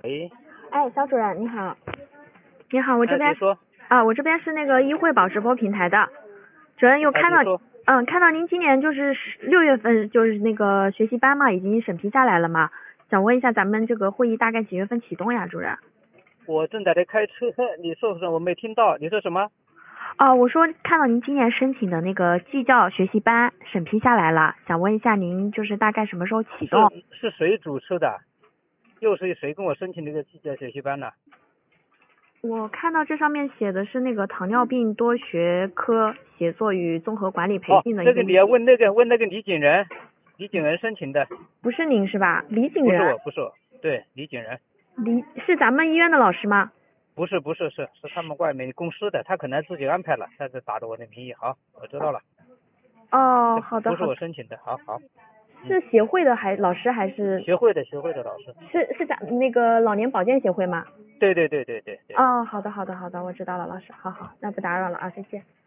喂， 哎，肖主任你好。你好，我这边你说， 我这边是那个医惠宝直播平台的。主任又看到你说， 看到您今年就是6月份就是那个学习班嘛，已经审批下来了嘛，想问一下咱们这个会议大概几月份启动呀，主任？ 我正在开车，你说不说？我没听到，你说什么？ 我说看到您今年申请的那个技教学习班审批下来了，想问一下您就是大概什么时候启动？ 是谁主持的？又是谁跟我申请这个技教学习班呢？ 我看到这上面写的是那个糖尿病多学科写作与综合管理培训的一个。 这个你要问那个李景仁，李景仁申请的。 不是您是吧？李景仁？ 不是我，对，李景仁。 是咱们医院的老师吗？ 不是，是他们外面公司的，他可能自己安排了，他是打着我的名义。好，我知道了。 哦，好的。 不是我申请的，好。 是协会的老师还是？ 协会的老师。 是咱那个老年保健协会吗？ 对。 哦，好的，我知道了，老师，好，那不打扰了啊，再见。